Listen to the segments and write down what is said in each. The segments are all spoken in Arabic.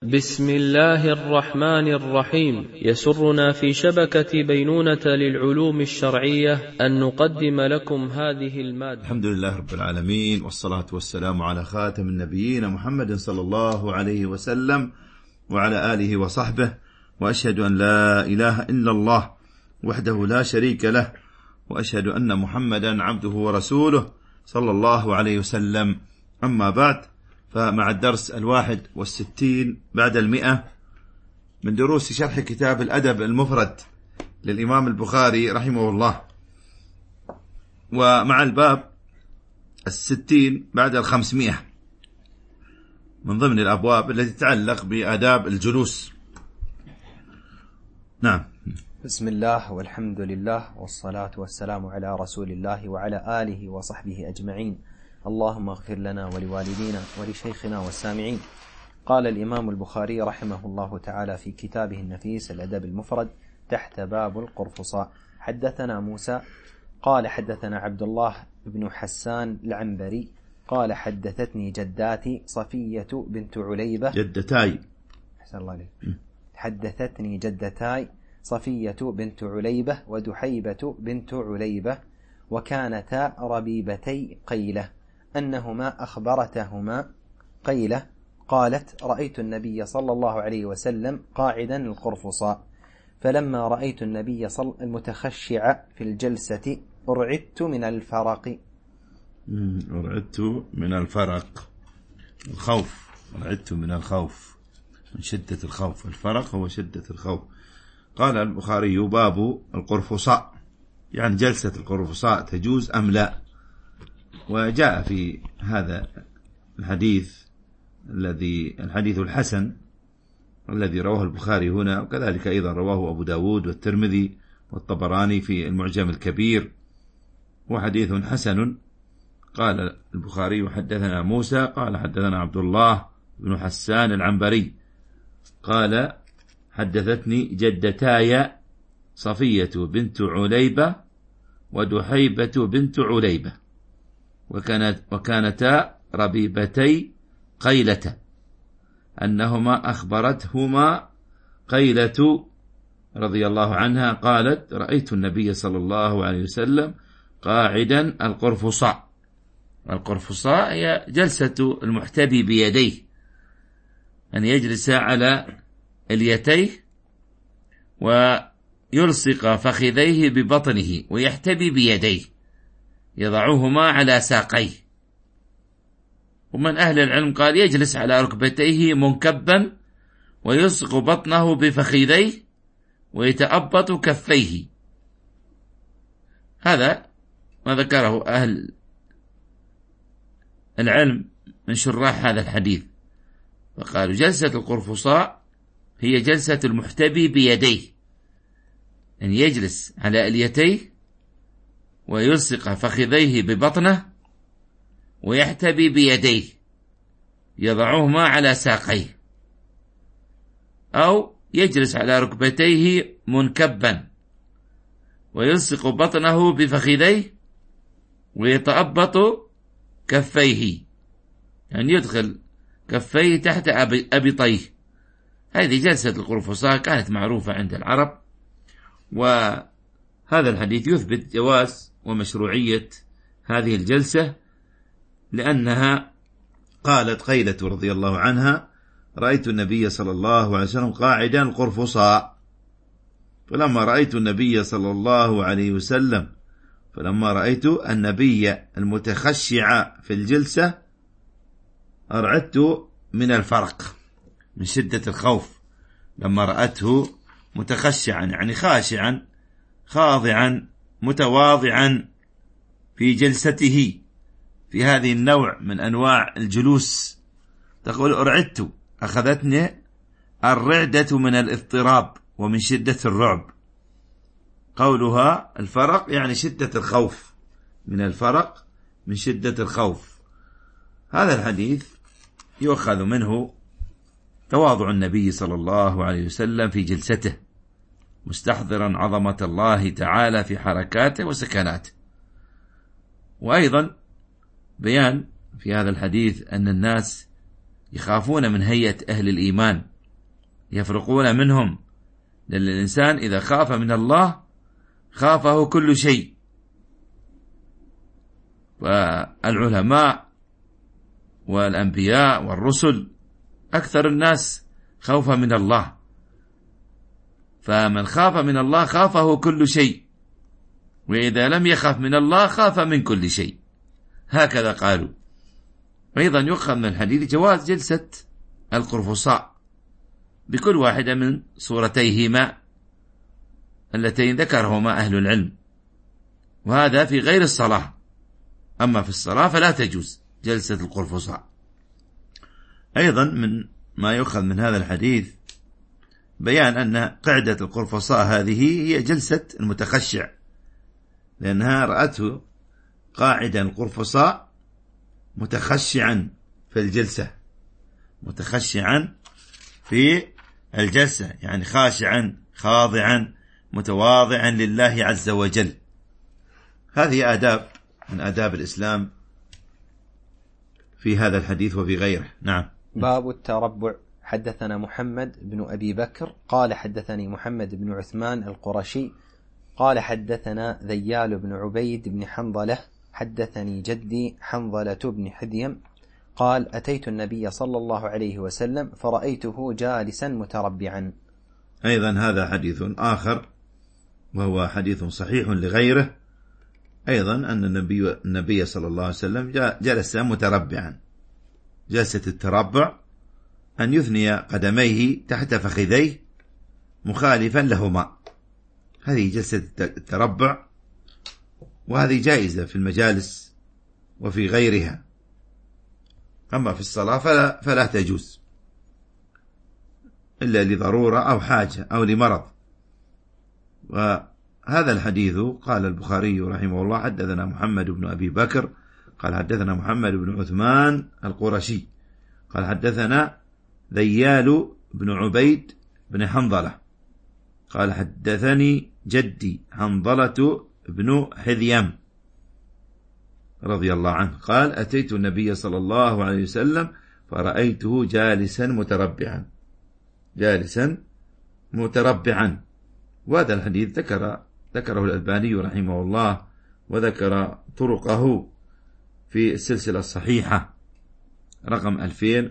بسم الله الرحمن الرحيم. يسرنا في شبكة بينونة للعلوم الشرعية أن نقدم لكم هذه المادة. الحمد لله رب العالمين، والصلاة والسلام على خاتم النبيين محمد صلى الله عليه وسلم وعلى آله وصحبه، وأشهد أن لا إله إلا الله وحده لا شريك له، وأشهد أن محمدا عبده ورسوله صلى الله عليه وسلم. أما بعد، فمع الدرس 61 بعد 100 من دروس شرح كتاب الأدب المفرد للإمام البخاري رحمه الله، ومع الباب 60 بعد 500 من ضمن الأبواب التي تتعلق بآداب الجلوس. نعم. بسم الله والحمد لله والصلاة والسلام على رسول الله وعلى آله وصحبه أجمعين. اللهم اغفر لنا ولوالدينا ولشيخنا والسامعين. قال الإمام البخاري رحمه الله تعالى في كتابه النفيس الأدب المفرد تحت باب القرفصاء: حدثنا موسى قال حدثنا عبد الله بن حسان العنبري قال حدثتني جداتي صفية بنت عليبة جدتاي أحسن الله عليك. حدثتني جدتاي صفية بنت عليبة ودحيبة بنت عليبة، وكانتا ربيبتي قيلة، أنهما أخبرتهما قيلة قالت: رأيت النبي صلى الله عليه وسلم قاعدا القرفصاء، فلما رأيت النبي المتخشع في الجلسة أرعدت من الفرق. أرعدت من الفرق، الخوف، أرعدت من الخوف، من شدة الخوف. الفرق هو شدة الخوف. قال البخاري: باب القرفصاء، يعني جلسة القرفصاء تجوز أم لا؟ وجاء في هذا الحديث الحديث الحسن الذي رواه البخاري هنا، وكذلك أيضا رواه أبو داود والترمذي والطبراني في المعجم الكبير، وحديث حسن. قال البخاري: حدثنا موسى قال حدثنا عبد الله بن حسان العنبري قال حدثتني جدتاي صفية بنت عليبة ودحيبة بنت عليبة، وكانتا ربيبتي قيلة، أنهما أخبرتهما قيلة رضي الله عنها قالت: رأيت النبي صلى الله عليه وسلم قاعدا القرفصاء. القرفصاء هي جلسة المحتبي بيديه، أن يجلس على اليتيه ويلصق فخذيه ببطنه ويحتبي بيديه، يضعهما على ساقيه. ومن أهل العلم قال يجلس على ركبتيه منكبا ويلصق بطنه بفخذيه ويتأبط كفيه. هذا ما ذكره أهل العلم من شراح هذا الحديث، فقالوا جلسة القرفصاء هي جلسة المحتبي بيديه، أن يجلس على اليتيه ويلصق فخذيه ببطنه ويحتبي بيديه يضعهما على ساقيه، أو يجلس على ركبتيه منكبا ويلصق بطنه بفخذيه ويتأبط كفيه، يعني يدخل كفيه تحت أبطيه. هذه جلسة القرفصاء كانت معروفة عند العرب، وهذا الحديث يثبت جواز ومشروعية هذه الجلسة، لأنها قالت قيلة رضي الله عنها: رأيت النبي صلى الله عليه وسلم قاعدا القرفصاء، فلما رأيت النبي المتخشع في الجلسة أرعدت من الفرق، من شدة الخوف. لما رأته متخشعا يعني خاشعا خاضعا متواضعا في جلسته في هذه النوع من أنواع الجلوس، تقول: أرعدت، أخذتني الرعدة من الاضطراب ومن شدة الرعب. قولها الفرق يعني شدة الخوف، من الفرق من شدة الخوف. هذا الحديث يؤخذ منه تواضع النبي صلى الله عليه وسلم في جلسته، مستحضرا عظمة الله تعالى في حركاته وسكناته. وأيضا بيان في هذا الحديث أن الناس يخافون من هيئة أهل الإيمان يفرقون منهم، لأن الإنسان إذا خاف من الله خافه كل شيء. والعلماء والأنبياء والرسل أكثر الناس خوفا من الله، فمن خاف من الله خافه كل شيء، وإذا لم يخف من الله خاف من كل شيء، هكذا قالوا. أيضا يؤخذ من الحديث جواز جلسة القرفصاء بكل واحدة من صورتيهما اللتين ذكرهما أهل العلم، وهذا في غير الصلاة، أما في الصلاة فلا تجوز جلسة القرفصاء. أيضا من ما يؤخذ من هذا الحديث بيان أن قعدة القرفصاء هذه هي جلسة المتخشع، لأنها رأته قاعدا القرفصاء متخشعا في الجلسة، متخشعا في الجلسة، يعني خاشعا خاضعا متواضعا لله عز وجل. هذه آداب من آداب الإسلام في هذا الحديث وفي غيره. نعم. باب التربع. حدثنا محمد بن أبي بكر قال حدثني محمد بن عثمان القرشي قال حدثنا ذيال بن عبيد بن حنظلة حدثني جدي حنظلة بن حديم قال أتيت النبي صلى الله عليه وسلم فرأيته جالسا متربعا. أيضا هذا حديث آخر وهو حديث صحيح لغيره، أيضا أن النبي صلى الله عليه وسلم جلس متربعا. جلسة التربع أن يثني قدميه تحت فخذيه مخالفا لهما، هذه جلسة التربع، وهذه جائزة في المجالس وفي غيرها، أما في الصلاة فلا تجوز إلا لضرورة أو حاجة أو لمرض. وهذا الحديث قال البخاري رحمه الله حدثنا محمد بن أبي بكر قال حدثنا محمد بن عثمان القرشي قال حدثنا ذيال بن عبيد بن حنظلة قال حدثني جدي حنظلة بن حذيم رضي الله عنه قال أتيت النبي صلى الله عليه وسلم فرأيته جالسا متربعا. وهذا الحديث ذكره الألباني رحمه الله، وذكر طرقه في السلسلة الصحيحة رقم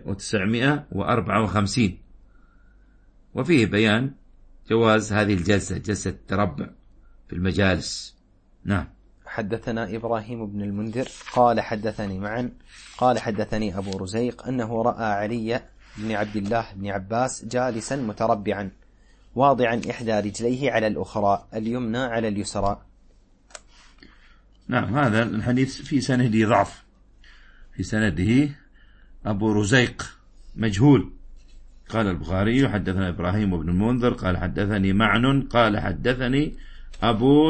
2954، وفيه بيان جواز هذه الجلسة، جلسة التربع في المجالس. نعم. حدثنا إبراهيم بن المنذر قال حدثني معا قال حدثني أبو رزيق أنه رأى علي بن عبد الله بن عباس جالسا متربعا واضعا إحدى رجليه على الأخرى اليمنى على اليسرى. نعم. هذا الحديث في سنده ضعف، في سنده أبو رزيق مجهول. قال البخاري حدثنا إبراهيم بن المنذر قال حدثني معن قال حدثني أبو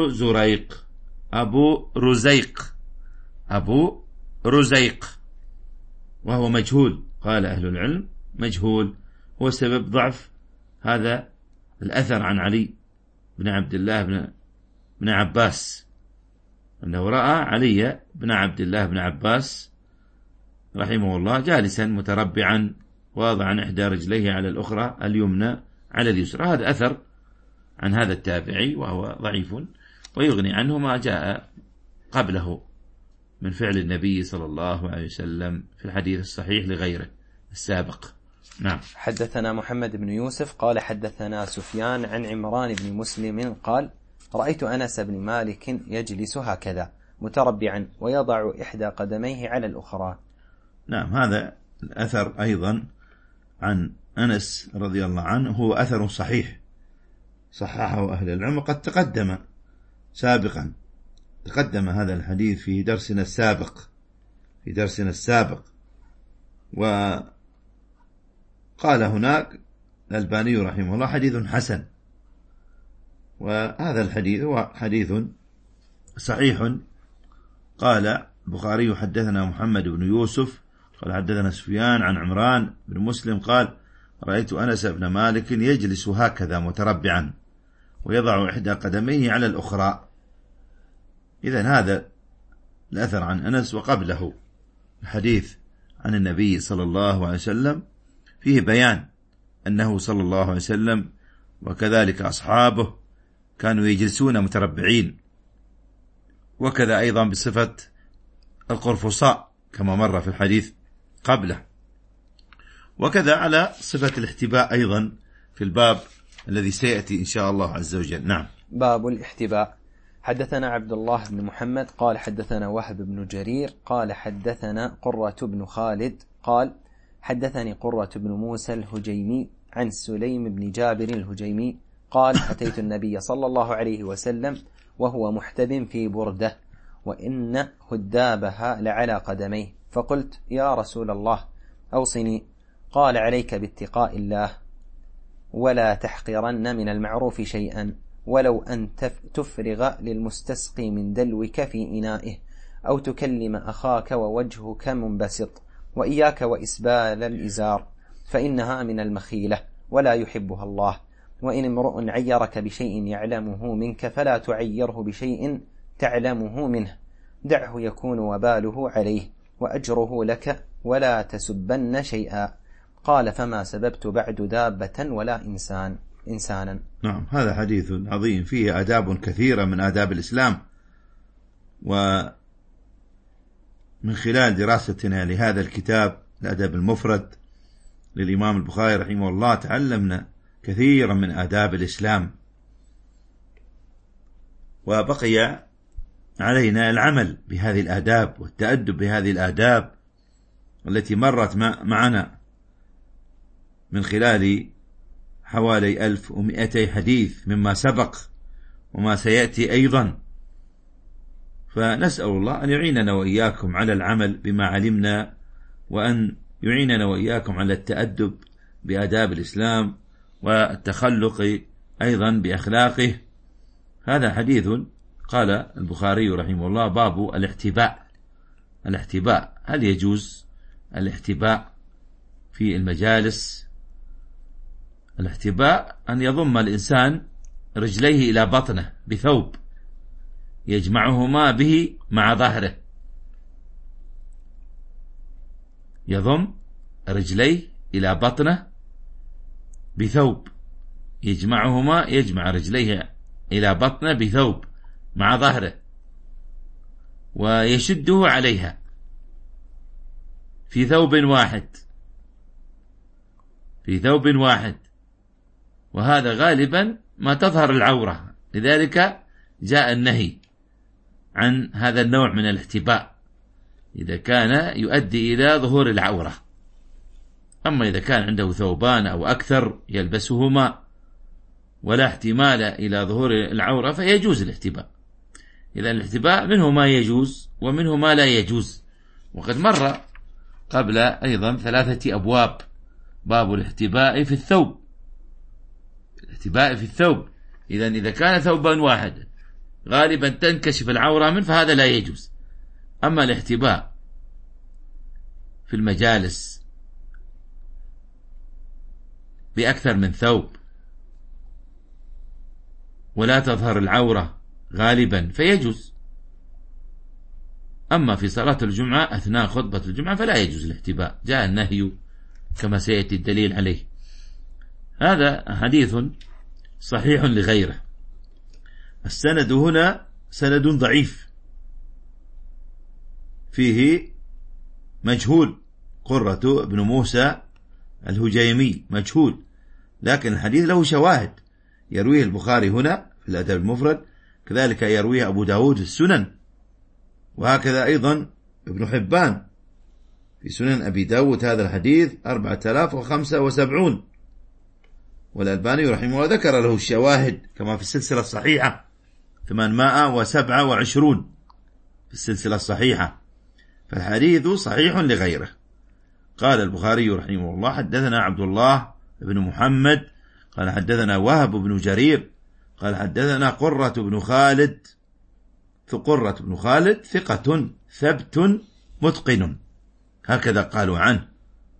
رزيق وهو مجهول، قال أهل العلم مجهول، هو سبب ضعف هذا الأثر عن علي بن عبد الله بن عباس، أنه رأى علي بن عبد الله بن عباس رحمه الله جالسا متربعا واضعا إحدى رجليه على الأخرى اليمنى على اليسرى. هذا أثر عن هذا التابعي وهو ضعيف، ويغني عنه ما جاء قبله من فعل النبي صلى الله عليه وسلم في الحديث الصحيح لغيره السابق. نعم. حدثنا محمد بن يوسف قال حدثنا سفيان عن عمران بن مسلم قال رأيت أنس بن مالك يجلس هكذا متربعا ويضع إحدى قدميه على الأخرى. نعم. هذا الأثر أيضا عن أنس رضي الله عنه هو أثر صحيح، صححه أهل العلم، وقد تقدم هذا الحديث في درسنا السابق. وقال هناك الألباني رحمه الله حديث حسن، وهذا الحديث هو حديث صحيح. قال البخاري حدثنا محمد بن يوسف قال حدثنا سفيان عن عمران بن مسلم قال رأيت أنس بن مالك يجلس هكذا متربعا ويضع إحدى قدميه على الأخرى. إذن هذا الأثر عن أنس وقبله الحديث عن النبي صلى الله عليه وسلم فيه بيان أنه صلى الله عليه وسلم وكذلك أصحابه كانوا يجلسون متربعين، وكذا أيضا بصفة القرفصاء كما مر في الحديث قبله، وكذا على صفة الاحتباء أيضا في الباب الذي سيأتي إن شاء الله عز وجل. نعم. باب الاحتباء. حدثنا عبد الله بن محمد قال حدثنا وهب بن جرير قال حدثنا قرة بن خالد قال حدثني قرة بن موسى الهجيمي عن سليم بن جابر الهجيمي قال أتيت النبي صلى الله عليه وسلم وهو محتب في بردة وإن هدابها لعلى قدميه، فقلت يا رسول الله أوصني. قال عليك باتقاء الله ولا تحقرن من المعروف شيئا، ولو أن تفرغ للمستسقي من دلوك في إنائه، أو تكلم أخاك ووجهك منبسط، وإياك وإسبال الإزار فإنها من المخيلة ولا يحبها الله. وإن امرؤ عيرك بشيء يعلمه منك فلا تعيره بشيء تعلمه منه، دعه يكون وباله عليه وأجره لك، ولا تسبن شيئا. قال فما سببت بعد دابة ولا إنسانا. نعم. هذا حديث عظيم فيه آداب كثيرة من آداب الإسلام، ومن خلال دراستنا لهذا الكتاب الأدب المفرد للإمام البخاري رحمه الله تعلمنا كثيرا من آداب الإسلام، وبقي علينا العمل بهذه الآداب والتأدب بهذه الآداب التي مرت معنا من خلال حوالي 1200 حديث مما سبق وما سيأتي أيضا. فنسأل الله أن يعيننا وإياكم على العمل بما علمنا، وأن يعيننا وإياكم على التأدب بآداب الإسلام والتخلق أيضا بأخلاقه. هذا حديث قال البخاري رحمه الله باب الاحتباء. الاحتباء، هل يجوز الاحتباء في المجالس؟ الاحتباء أن يضم الإنسان رجليه إلى بطنه بثوب يجمعهما به مع ظهره، يضم رجليه إلى بطنه بثوب يجمع رجليه إلى بطنه بثوب مع ظهره، ويشده عليها في ثوب واحد، وهذا غالبا ما تظهر العورة، لذلك جاء النهي عن هذا النوع من الاحتباء إذا كان يؤدي إلى ظهور العورة. أما إذا كان عنده ثوبان أو أكثر يلبسهما ولا احتمال إلى ظهور العورة فيجوز الاحتباء. إذا الاحتباء منه ما يجوز ومنه ما لا يجوز، وقد مر قبل أيضا 3 أبواب. باب الاحتباء في الثوب. الاحتباء في الثوب، إذا كان ثوبا واحد غالبا تنكشف العورة منه فهذا لا يجوز. أما الاحتباء في المجالس بأكثر من ثوب ولا تظهر العورة غالبا فيجوز. أما في صلاة الجمعة أثناء خطبة الجمعة فلا يجوز الاحتباء، جاء النهي كما سيأتي الدليل عليه. هذا حديث صحيح لغيره. السند هنا سند ضعيف فيه مجهول، قرة بن موسى الهجيمي مجهول، لكن الحديث له شواهد يرويه البخاري هنا في الأدب المفرد، كذلك يرويه أبو داود في السنن، وهكذا أيضا ابن حبان في سنن أبي داود هذا الحديث 4075، والألباني رحمه الله ذكر له الشواهد كما في السلسلة الصحيحة 827 في السلسلة الصحيحة، فالحديث صحيح لغيره. قال البخاري رحمه الله حدثنا عبد الله بن محمد قال حدثنا وهب بن جرير قال حدثنا قرة بن خالد. فقرة بن خالد ثقة ثبت متقن، هكذا قالوا عنه،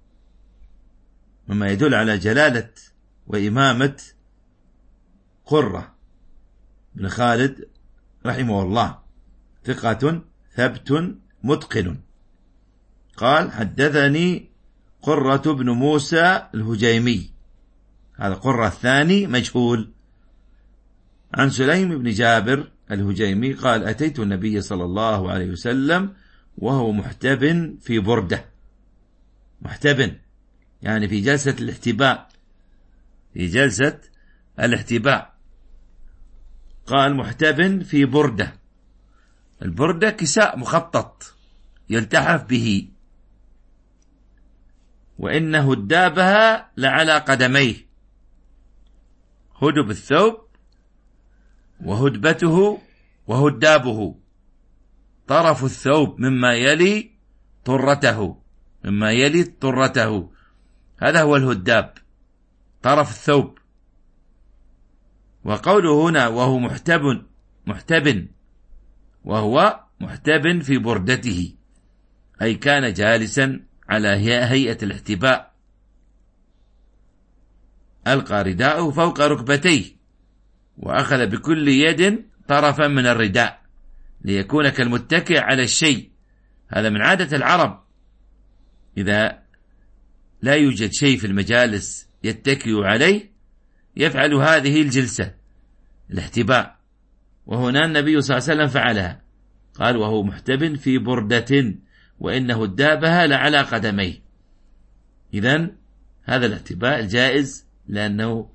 مما يدل على جلالة وإمامة قرة بن خالد رحمه الله، ثقة ثبت متقن. قال حدثني قرة بن موسى الهجيمي، هذا قرة الثاني مجهول. عن سليم بن جابر الهجيمي قال: أتيت النبي صلى الله عليه وسلم وهو محتب في بردة. محتب يعني في جلسة الاحتباء، في جلسة الاحتباء. قال: محتب في بردة. البردة كساء مخطط يلتحف به، وإن هدابها لعلى قدميه. هدب الثوب وهدبته وهدابه، طرف الثوب مما يلي طرته، مما يلي طرته، هذا هو الهداب، طرف الثوب. وقوله هنا وهو محتب وهو محتب في بردته، أي كان جالسا على هيئة الاحتباء، ألقى رداءه فوق ركبتيه، وأخذ بكل يد طرفا من الرداء ليكون كالمتكئ على الشيء. هذا من عادة العرب، إذا لا يوجد شيء في المجالس يتكئ عليه يفعل هذه الجلسة الاحتباء، وهنا النبي صلى الله عليه وسلم فعلها. قال: وهو محتب في بردة وإن هدابها لعلى قدميه. إذن هذا الاحتباء الجائز، لأنه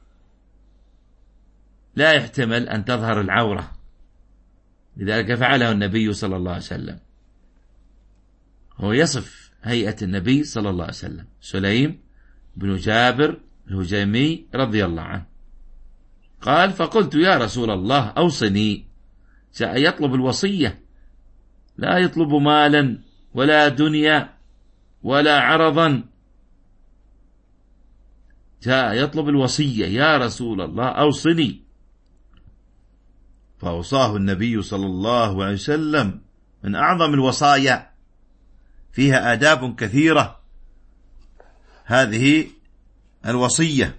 لا يحتمل أن تظهر العورة، لذلك فعله النبي صلى الله عليه وسلم. هو يصف هيئة النبي صلى الله عليه وسلم. سليم بن جابر الهجيمي رضي الله عنه قال: فقلت: يا رسول الله أوصني. جاء يطلب الوصية، لا يطلب مالا ولا دنيا ولا عرضا، جاء يطلب الوصية: يا رسول الله أوصني. فأوصاه النبي صلى الله عليه وسلم من أعظم الوصايا، فيها آداب كثيرة هذه الوصية.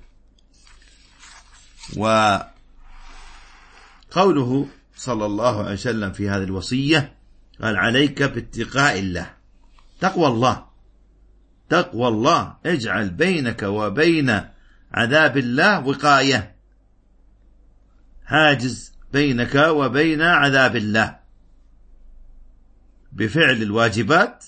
وقوله صلى الله عليه وسلم في هذه الوصية قال: عليك باتقاء الله، تقوى الله، تقوى الله، اجعل بينك وبين عذاب الله وقاية، حاجز بينك وبين عذاب الله، بفعل الواجبات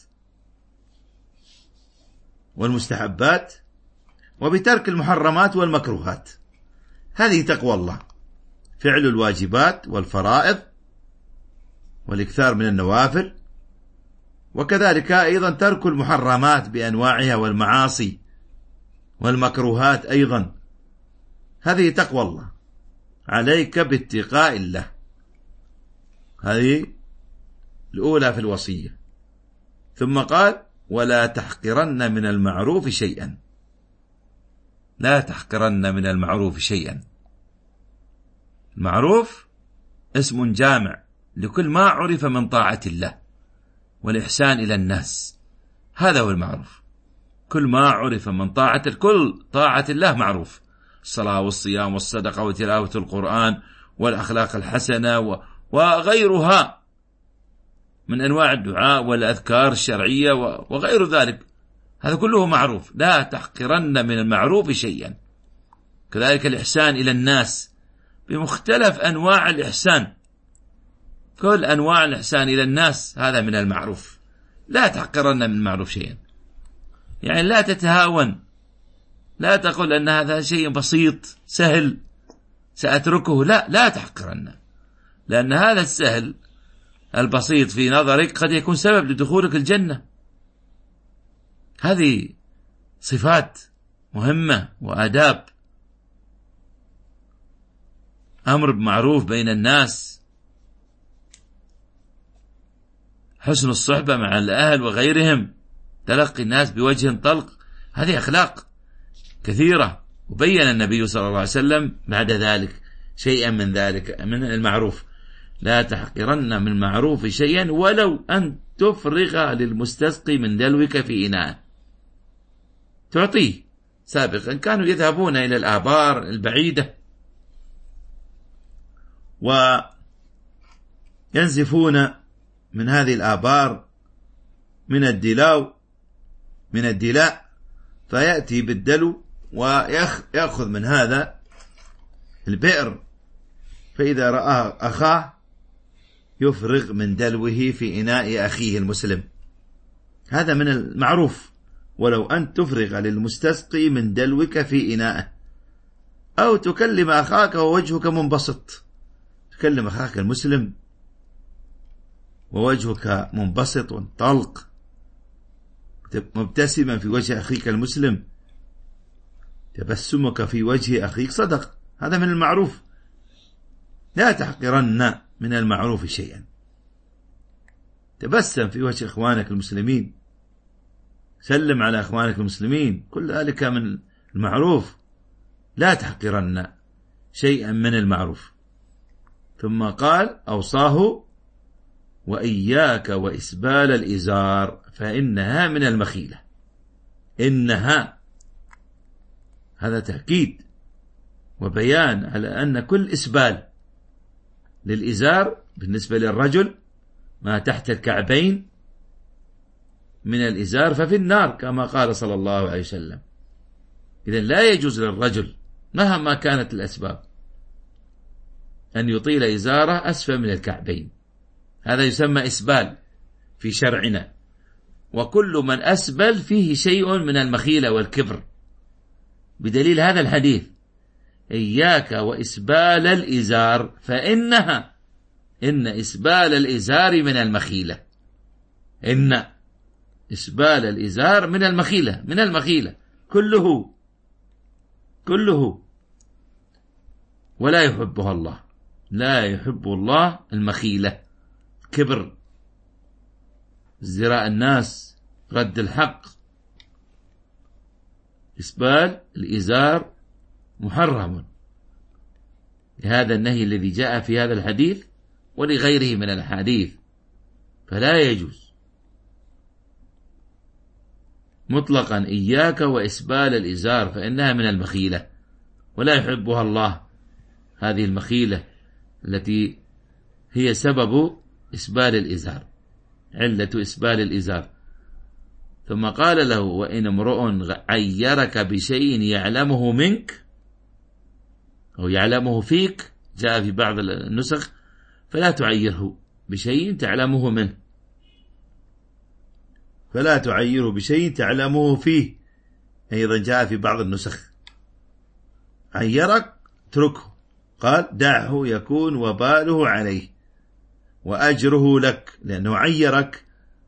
والمستحبات وبترك المحرمات والمكروهات. هذه تقوى الله، فعل الواجبات والفرائض والإكثار من النوافل، وكذلك أيضا ترك المحرمات بأنواعها والمعاصي والمكروهات أيضا. هذه تقوى الله، عليك باتقاء الله. هذه الأولى في الوصية. ثم قال: ولا تحقرن من المعروف شيئا. لا تحقرن من المعروف شيئا. المعروف اسم جامع لكل ما عرف من طاعة الله والإحسان إلى الناس، هذا هو المعروف. كل ما عرف من طاعة، كل طاعة الله معروف، الصلاة والصيام والصدقة وتلاوة القرآن والأخلاق الحسنة وغيرها من أنواع الدعاء والأذكار الشرعية وغير ذلك، هذا كله معروف. لا تحقرن من المعروف شيئا. كذلك الإحسان إلى الناس بمختلف أنواع الإحسان، كل أنواع الإحسان إلى الناس هذا من المعروف. لا تحقرن من المعروف شيئا، يعني لا تتهاون، لا تقول أن هذا شيء بسيط سهل سأتركه، لا تحقرن، لأن هذا السهل البسيط في نظرك قد يكون سبب لدخولك الجنة. هذه صفات مهمة وآداب. أمر بمعروف بين الناس، حسن الصحبة مع الأهل وغيرهم، تلقي الناس بوجه طلق، هذه أخلاق كثيرة. وبين النبي صلى الله عليه وسلم بعد ذلك شيئا من ذلك من المعروف: لا تحقرن من المعروف شيئا ولو أن تفرغ للمستسقي من دلوك في إناء. تعطيه. سابقا كانوا يذهبون إلى الآبار البعيدة وينزفون من هذه الآبار من الدلاء، فيأتي بالدلو ويأخذ من هذا البئر، فإذا رأى أخاه يفرغ من دلوه في إناء أخيه المسلم. هذا من المعروف. ولو أن تفرغ للمستسقي من دلوك في إنائه، أو تكلم أخاك ووجهك منبسط، تكلم أخاك المسلم ووجهك منبسط وطلق، مبتسما في وجه أخيك المسلم، تبسمك في وجه أخيك صدق. هذا من المعروف. لا تحقرن من المعروف شيئا. تبسم في وجه إخوانك المسلمين، سلم على إخوانك المسلمين، كل ذلك من المعروف. لا تحقرن شيئا من المعروف. ثم قال أوصاه وإياك وإسبال الإزار فإنها من المخيلة. إنها، هذا تأكيد وبيان على أن كل إسبال للإزار بالنسبة للرجل ما تحت الكعبين من الإزار ففي النار، كما قال صلى الله عليه وسلم. إذن لا يجوز للرجل مهما كانت الأسباب أن يطيل إزاره أسفل من الكعبين. هذا يسمى إسبال في شرعنا. وكل من أسبل فيه شيء من المخيلة والكبر، بدليل هذا الحديث: إياك وإسبال الإزار فإنها، إن إسبال الإزار من المخيلة. إن إسبال الإزار من المخيلة، من المخيلة كله، ولا يحبها الله. لا يحب الله المخيلة، كبر، ازدراء الناس، رد الحق. إسبال الإزار محرم، لهذا النهي الذي جاء في هذا الحديث ولغيره من الأحاديث، فلا يجوز مطلقا. إياك وإسبال الإزار فإنها من المخيلة، ولا يحبها الله، هذه المخيلة التي هي سبب إسبال الإزار، علة إسبال الإزار. ثم قال له: وإن امرؤ عيرك بشيء يعلمه منك أو يعلمه فيك، جاء في بعض النسخ: فلا تعيره بشيء تعلمه منه، فلا تعيره بشيء تعلمه فيه. أيضا جاء في بعض النسخ: عيرك اتركه، قال: دعه يكون وباله عليه وأجره لك، لأنه عيرك،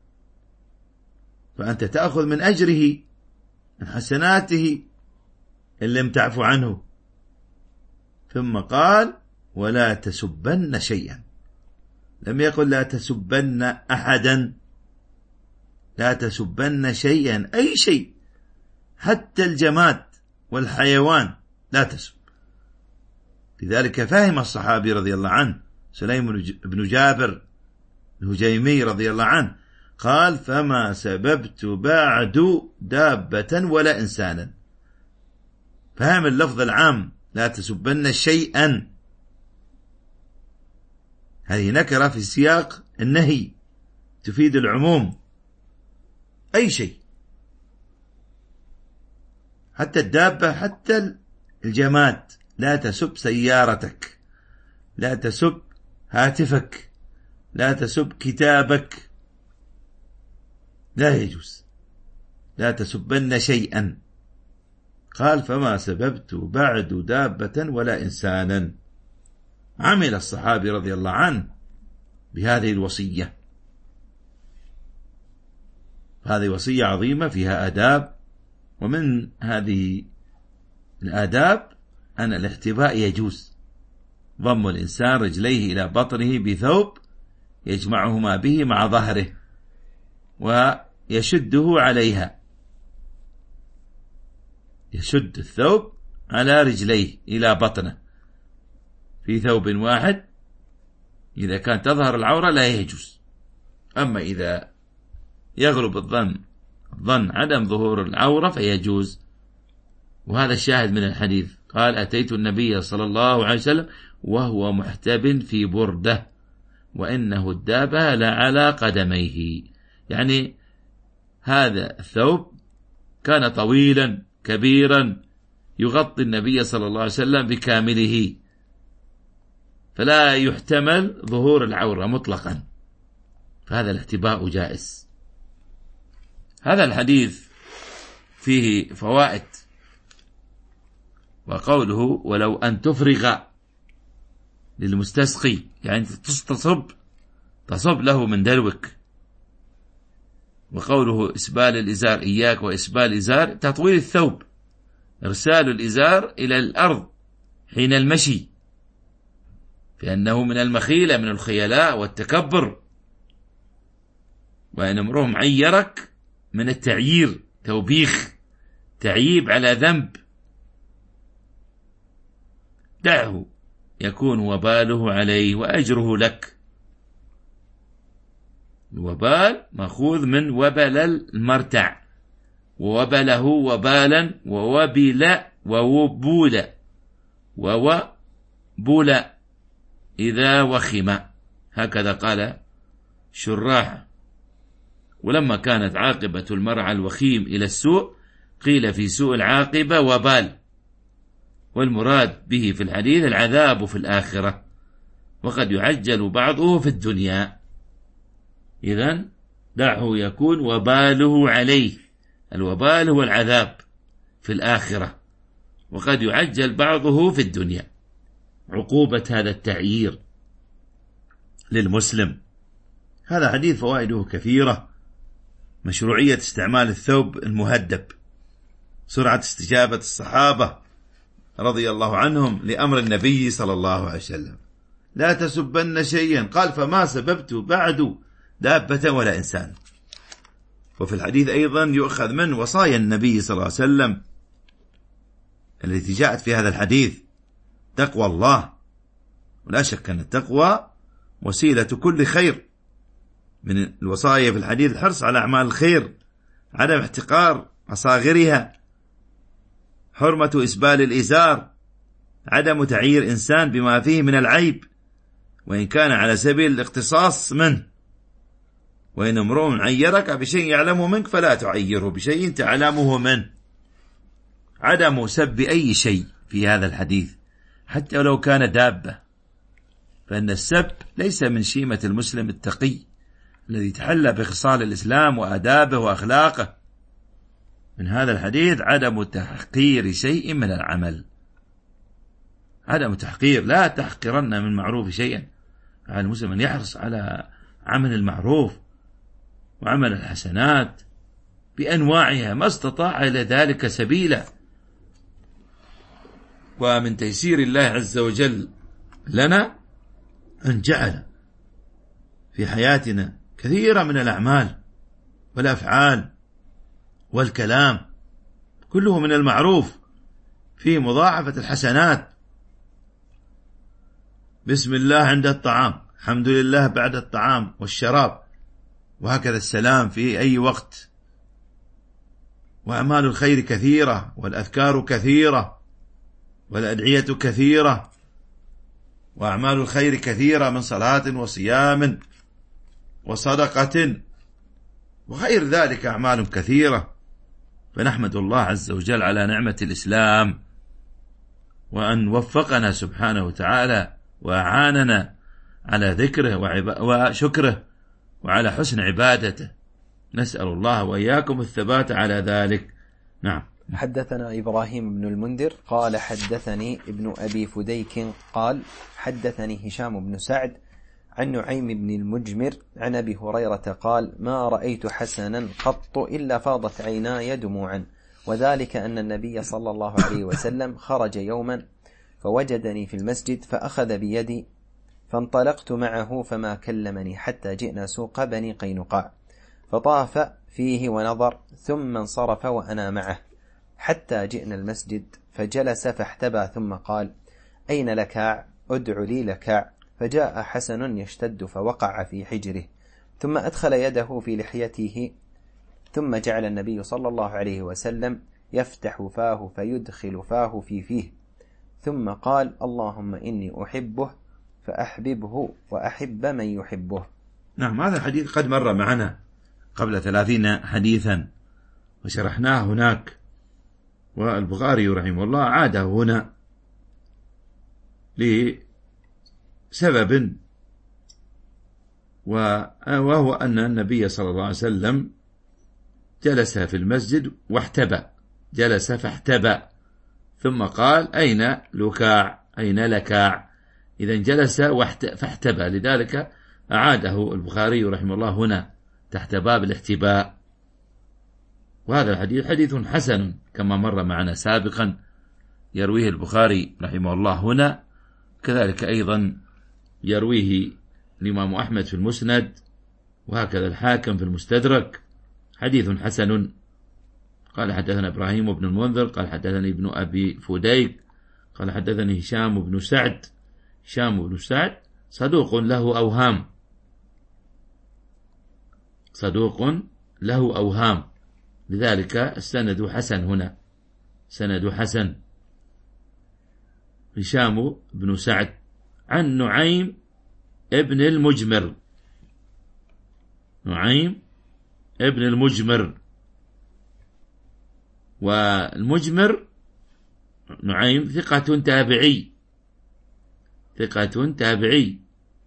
فأنت تأخذ من أجره، من حسناته إن لم تعفو عنه. ثم قال: ولا تسبن شيئا. لم يقل لا تسبن أحدا، لا تسبن شيئا، أي شيء، حتى الجماد والحيوان لا تسب. لذلك فهم الصحابي رضي الله عنه سليم بن جابر الهجيمي رضي الله عنه، قال: فما سببت بعد دابة ولا إنسانا. فهم اللفظ العام: لا تسبن شيئا، هذه نكرة في سياق النهي تفيد العموم، أي شيء، حتى الدابة، حتى الجماد. لا تسب سيارتك، لا تسب هاتفك، لا تسب كتابك، لا يجوز. لا تسبن شيئا. قال: فما سببت بعد دابة ولا إنسانا. عمل الصحابي رضي الله عنه بهذه الوصية. هذه وصية عظيمة فيها آداب، ومن هذه الآداب أن الاحتباء يجوز، ضم الإنسان رجليه إلى بطنه بثوب يجمعهما به مع ظهره ويشده عليها، يشد الثوب على رجليه إلى بطنه في ثوب واحد. إذا كانت تظهر العورة لا يجوز. أما إذا يغلب الظن عدم ظهور العورة فيجوز. وهذا الشاهد من الحديث. قال: أتيت النبي صلى الله عليه وسلم وهو محتب في بردة وإنه الدابة لعلى قدميه. يعني هذا الثوب كان طويلا كبيرا يغطي النبي صلى الله عليه وسلم بكامله، فلا يحتمل ظهور العورة مطلقا، فهذا الاحتباء جائز. هذا الحديث فيه فوائد، وقوله ولو أن تفرغ للمستسقي، يعني تصب له من دلوك. وقوله إسبال الإزار، إياك وإسبال الإزار، تطويل الثوب، إرسال الإزار إلى الأرض حين المشي، فإنه من المخيلة، من الخيلاء والتكبر. وإن امرؤ عيرك من التعيير، توبيخ، تعييب على ذنب، دعه يكون وباله عليه وأجره لك. الوبال مأخوذ من وبل المرتع، ووبله وبالا، ووبل ووبول، ووبول إذا وخم، هكذا قال شراح. ولما كانت عاقبة المرعى الوخيم إلى السوء، قيل في سوء العاقبة وبال، والمراد به في الحديث العذاب في الآخرة، وقد يعجل بعضه في الدنيا. إذن دعه يكون وباله عليه، الوبال هو العذاب في الآخرة، وقد يعجل بعضه في الدنيا. عقوبة هذا التعيير للمسلم. هذا حديث فوائده كثيرة: مشروعية استعمال الثوب المهدب، سرعة استجابة الصحابة رضي الله عنهم لأمر النبي صلى الله عليه وسلم، لا تسبن شيئا، قال فما سببت بعد دابة ولا إنسان. وفي الحديث أيضا يؤخذ من وصايا النبي صلى الله عليه وسلم التي جاءت في هذا الحديث تقوى الله، ولا شك أن التقوى وسيلة كل خير. من الوصايا في الحديث الحرص على أعمال الخير، عدم احتقار أصاغرها، حرمة إسبال الإزار، عدم تعيير إنسان بما فيه من العيب وإن كان على سبيل الاقتصاص منه. وإن امرؤ عيرك بشيء يعلمه منك فلا تعيره بشيء تعلمه منه. عدم سب أي شيء في هذا الحديث حتى لو كان دابة، فإن السب ليس من شيمة المسلم التقي الذي تحلى بخصال الإسلام وآدابه وأخلاقه. من هذا الحديث عدم تحقير شيء من العمل، عدم تحقير، لا تحقرن من معروف شيئا. على المسلم أن يحرص على عمل المعروف وعمل الحسنات بأنواعها ما استطاع إلى ذلك سبيلا. ومن تيسير الله عز وجل لنا أن جعل في حياتنا كثيرا من الأعمال والأفعال والكلام كله من المعروف، في مضاعفة الحسنات. بسم الله عند الطعام، الحمد لله بعد الطعام والشراب، وهكذا السلام في أي وقت. وأعمال الخير كثيرة، والأذكار كثيرة، والأدعية كثيرة، وأعمال الخير كثيرة من صلاة وصيام وصدقة وغير ذلك، أعمال كثيرة. فنحمد الله عز وجل على نعمة الإسلام، وأن وفقنا سبحانه وتعالى وأعاننا على ذكره وشكره وعلى حسن عبادته. نسأل الله وإياكم الثبات على ذلك. نعم. حدثنا إبراهيم بن المنذر قال حدثني ابن أبي فديك قال حدثني هشام بن سعد عن نعيم بن المجمر عن أبي هريرة قال ما رأيت حسنا قط إلا فاضت عيناي دموعا، وذلك أن النبي صلى الله عليه وسلم خرج يوما فوجدني في المسجد فأخذ بيدي فانطلقت معه فما كلمني حتى جئنا سوق بني قينقاع، فطاف فيه ونظر ثم انصرف وأنا معه حتى جئنا المسجد فجلس فاحتبى ثم قال أين لكاع؟ أدع لي لكاع. فجاء حسن يشتد فوقع في حجره، ثم أدخل يده في لحيته، ثم جعل النبي صلى الله عليه وسلم يفتح فاه فيدخل فاه في فيه، ثم قال اللهم إني أحبه فأحببه وأحب من يحبه. نعم، هذا الحديث قد مر معنا قبل 30 حديثا وشرحناه هناك، والبخاري رحمه الله عاده هنا لسبب، وهو أن النبي صلى الله عليه وسلم جلس في المسجد واحتبى، جلس فاحتبى، ثم قال أين لكاع، أين لكاع، إذا جلس فاحتبى، لذلك أعاده البخاري رحمه الله هنا تحت باب الاحتباء. وهذا الحديث حديث حسن كما مر معنا سابقا، يرويه البخاري رحمه الله هنا، كذلك أيضا يرويه الإمام أحمد في المسند، وهكذا الحاكم في المستدرك، حديث حسن. قال حدثنا إبراهيم بن المنذر قال حدثني ابن أبي فديك قال حدثني هشام بن سعد. هشام بن سعد صدوق له أوهام، صدوق له أوهام، لذلك السند حسن هنا، سند حسن. هشام بن سعد عن نعيم ابن المجمر، نعيم ابن المجمر، والمجمر نعيم ثقة تابعي، ثقة تابعي،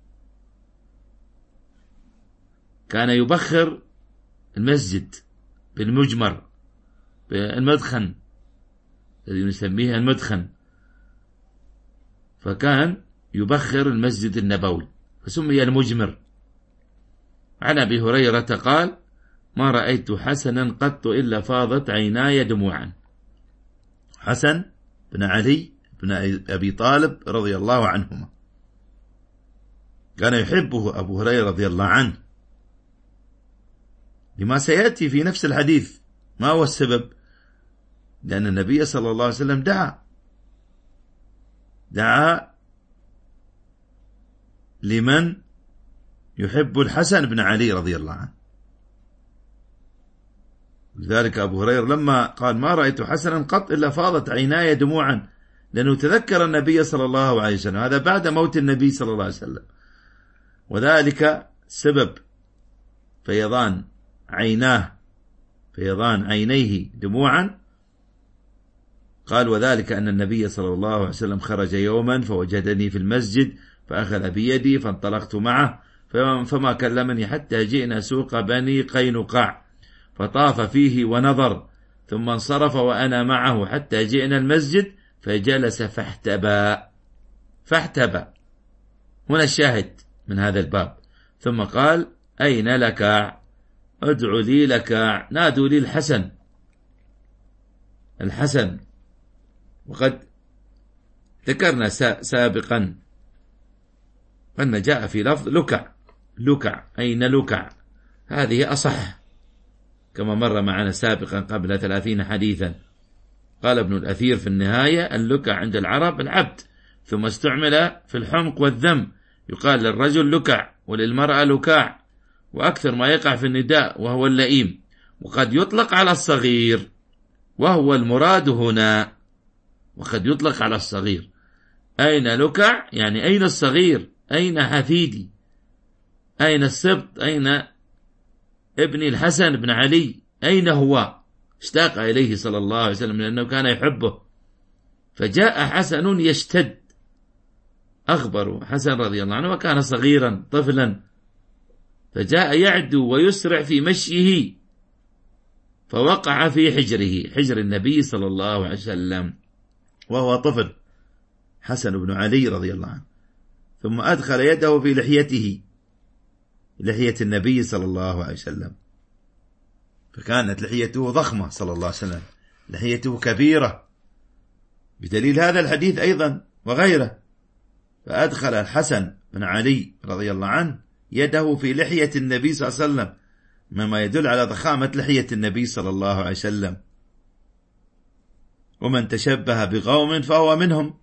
كان يبخر المسجد بالمجمر، بالمدخن الذي نسميه المدخن، فكان يبخر المسجد النبوي فسمي المجمر. عن أبي هريرة قال: ما رأيت حسنا قط إلا فاضت عيناي دموعا. حسن بن علي بن أبي طالب رضي الله عنهما كان يحبه أبو هريرة رضي الله عنه، لما سيأتي في نفس الحديث. ما هو السبب؟ لأن النبي صلى الله عليه وسلم دعا لمن يحب الحسن بن علي رضي الله عنه. لذلك أبو هريرة لما قال: ما رأيت حسنا قط إلا فاضت عيناي دموعا، لأنه تذكر النبي صلى الله عليه وسلم، هذا بعد موت النبي صلى الله عليه وسلم، وذلك سبب فيضان عيناه، فيضان عينيه دموعا. قال: وذلك أن النبي صلى الله عليه وسلم خرج يوما فوجدني في المسجد فأخذ بيدي فانطلقت معه فما كلمني حتى جئنا سوق بني قينقاع فطاف فيه ونظر، ثم انصرف وأنا معه حتى جئنا المسجد فجلس فاحتبى. هنا الشاهد من هذا الباب. ثم قال: أين لكاع؟ ادعوا لي لكاع، نادوا لي الحسن. وقد ذكرنا سابقا أن جاء في لفظ لكع، أين لكع، هذه أصح كما مر معنا سابقا قبل 30 حديثا. قال ابن الأثير في النهاية: اللكع عند العرب العبد، ثم استعمل في الحمق والذم، يقال للرجل لكع وللمرأة لكاع، وأكثر ما يقع في النداء وهو اللئيم، وقد يطلق على الصغير وهو المراد هنا، وقد يطلق على الصغير. أين لكع يعني أين الصغير، أين حفيدي، أين السبط، أين ابن الحسن بن علي، أين هو؟ اشتاق إليه صلى الله عليه وسلم لأنه كان يحبه. فجاء حسن يشتد، أخبر حسن رضي الله عنه وكان صغيرا طفلا، فجاء يعدو ويسرع في مشيه فوقع في حجر النبي صلى الله عليه وسلم وهو طفل حسن بن علي رضي الله عنه، ثم أدخل يده في لحية النبي صلى الله عليه وسلم، فكانت لحيته ضخمة صلى الله عليه وسلم، لحيته كبيرة، بدليل هذا الحديث أيضا وغيره. فأدخل الحسن بن علي رضي الله عنه يده في لحية النبي صلى الله عليه وسلم، مما يدل على ضخامة لحية النبي صلى الله عليه وسلم. ومن تشبه بقوم فهو منهم.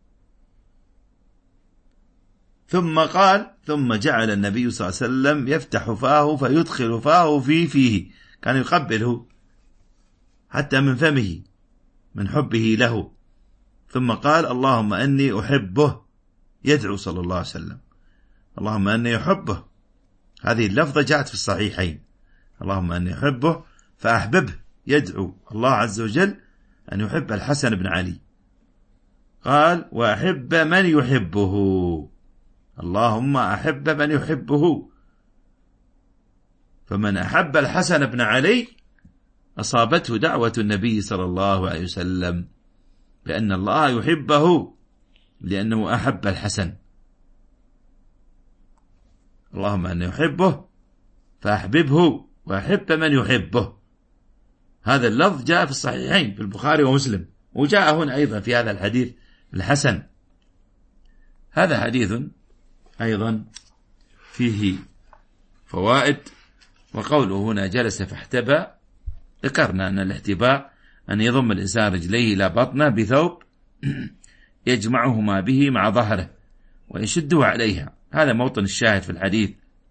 ثم قال: ثم جعل النبي صلى الله عليه وسلم يفتح فاه فيدخل فاه في فيه، كان يقبله حتى من فمه من حبه له. ثم قال: اللهم أني أحبه، يدعو صلى الله عليه وسلم: اللهم أني أحبه. هذه اللفظة جاءت في الصحيحين: اللهم أني أحبه فأحببه، يدعو الله عز وجل أن يحب الحسن بن علي. قال: وأحب من يحبه، اللهم أحب من يحبه. فمن أحب الحسن بن علي أصابته دعوة النبي صلى الله عليه وسلم، بأن الله يحبه لأنه أحب الحسن. اللهم أن يحبه فأحببه وأحب من يحبه. هذا اللفظ جاء في الصحيحين في البخاري ومسلم، وجاء هنا أيضا في هذا الحديث الحسن. هذا حديث أيضا فيه فوائد. وقوله هنا جلس فاحتبى، ذكرنا أن الاحتباء أن يضم الإنسان رجليه إلى بطنه بثوب يجمعهما به مع ظهره ويشده عليها، هذا موطن الشاهد في الحديث.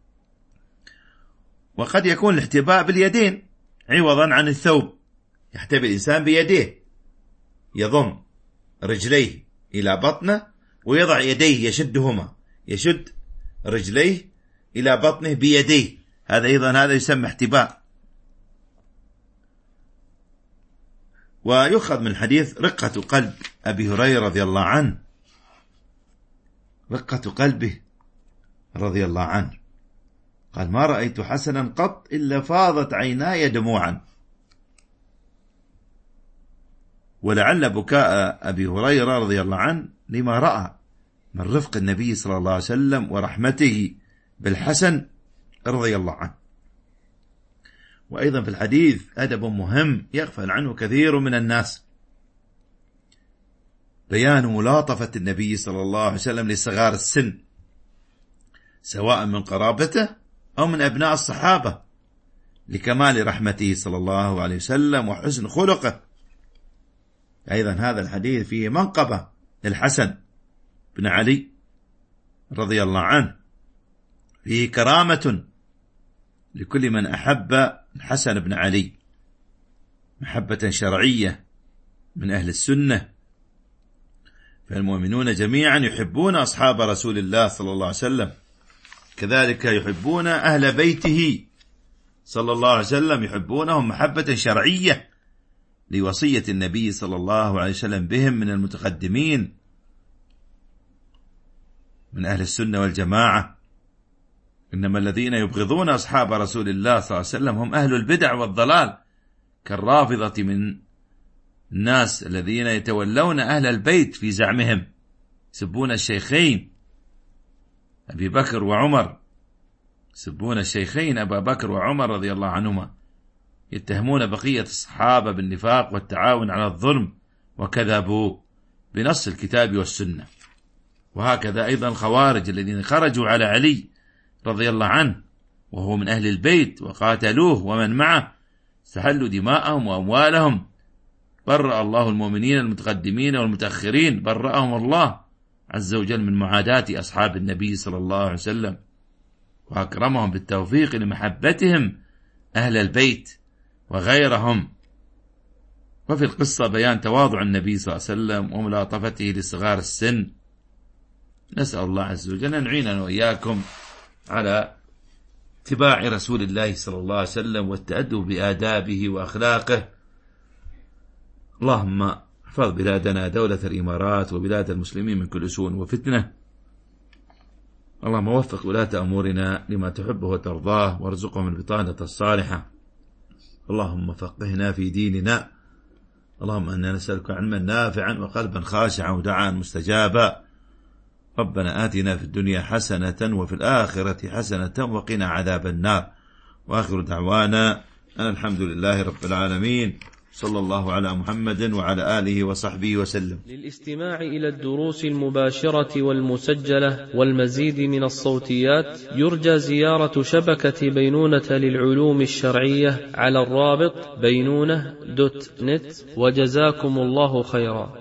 وقد يكون الاحتباء باليدين عوضا عن الثوب، يحتبي الإنسان بيديه، يضم رجليه إلى بطنه ويضع يديه يشدهما، يشد رجليه إلى بطنه بيديه، هذا أيضا هذا يسمى احتباء. ويؤخذ من الحديث رقة قلب أبي هريرة رضي الله عنه، رقة قلبه رضي الله عنه. قال: ما رأيت حسنا قط إلا فاضت عيناي دموعا. ولعل بكاء أبي هريرة رضي الله عنه لما رأى من رفق النبي صلى الله عليه وسلم ورحمته بالحسن رضي الله عنه. وأيضا في الحديث أدب مهم يغفل عنه كثير من الناس، بيان ملاطفة النبي صلى الله عليه وسلم لصغار السن، سواء من قرابته أو من أبناء الصحابة، لكمال رحمته صلى الله عليه وسلم وحسن خلقه. أيضا هذا الحديث فيه منقبة للحسن بن علي رضي الله عنه، فيه كرامة لكل من أحب الحسن بن علي محبة شرعية من أهل السنة. فالمؤمنون جميعا يحبون أصحاب رسول الله صلى الله عليه وسلم، كذلك يحبون أهل بيته صلى الله عليه وسلم، يحبونهم محبة شرعية لوصية النبي صلى الله عليه وسلم بهم من المتقدمين من أهل السنة والجماعة. إنما الذين يبغضون أصحاب رسول الله صلى الله عليه وسلم هم أهل البدع والضلال، كالرافضة من الناس الذين يتولون أهل البيت في زعمهم، يسبون الشيخين أبي بكر وعمر، يسبون الشيخين أبا بكر وعمر رضي الله عنهما، يتهمون بقية الصحابة بالنفاق والتعاون على الظلم، وكذبوا بنص الكتاب والسنة. وهكذا أيضا الخوارج الذين خرجوا على علي رضي الله عنه وهو من أهل البيت وقاتلوه ومن معه، استحلوا دماءهم وأموالهم، برأ الله المؤمنين المتقدمين والمتأخرين، برأهم الله عز وجل من معاداة أصحاب النبي صلى الله عليه وسلم، وأكرمهم بالتوفيق لمحبتهم أهل البيت وغيرهم. وفي القصة بيان تواضع النبي صلى الله عليه وسلم وملاطفته لصغار السن. نسأل الله عز وجل أن يعيننا وإياكم على اتباع رسول الله صلى الله عليه وسلم والتأدب بآدابه وأخلاقه. اللهم احفظ بلادنا دولة الإمارات وبلاد المسلمين من كل سوء وفتنة. اللهم وفق ولاة أمورنا لما تحبه وترضاه، وارزقهم البطانة الصالحة. اللهم فقهنا في ديننا. اللهم أنا نسألك علما نافعا وقلبا خاشعا ودعاء مستجابا. ربنا آتنا في الدنيا حسنة وفي الآخرة حسنة وقنا عذاب النار. وآخر دعوانا أن الحمد لله رب العالمين، صلى الله على محمد وعلى آله وصحبه وسلم. للاستماع إلى الدروس المباشرة والمسجلة والمزيد من الصوتيات يرجى زيارة شبكة بينونة للعلوم الشرعية على الرابط بينونة.net. وجزاكم الله خيرا.